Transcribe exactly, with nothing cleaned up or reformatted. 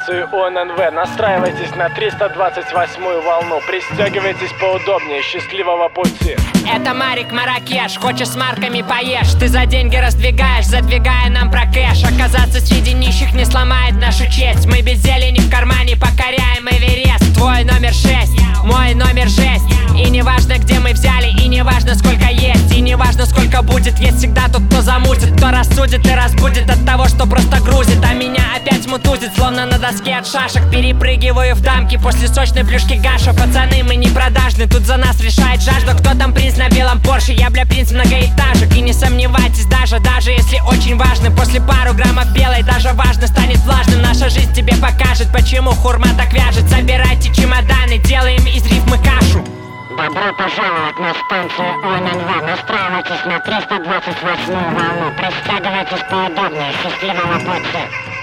станцию О Н Н В. Настраивайтесь на триста двадцать восьмую волну. Пристегивайтесь поудобнее. Счастливого пути. Это Марик Маракеш, хочешь с марками поешь. Ты за деньги раздвигаешь, задвигая нам про кэш. Оказаться среди нищих не сломает нашу честь. Мы без зелени в кармане покоряем Эверест. Твой номер шесть, мой номер шесть. И не важно, где мы взяли, и не важно, сколько есть, и не важно, сколько будет. Есть всегда тот, кто замутит, кто рассудит и разбудит от того, что просто грузит. А меня опять мутузит, словно на доске от шашек. Перепрыгиваю в дамки после сочной плюшки гаша. Пацаны, мы не продажны, тут за нас решает жажда. Кто там принц на белом Порше? Я, бля, принц многоэтажек. И не сомневайтесь даже, даже если очень важно. После пару граммов белой даже важно станет влажным. Наша жизнь тебе покажет, почему хурма так вяжет. Собирайте чемоданы, делаем из рифмы кашу. Добро пожаловать на станцию О Н Н В. Настраивайтесь на триста двадцать восьмую волну. Пристегивайтесь поудобнее. Счастливого пути.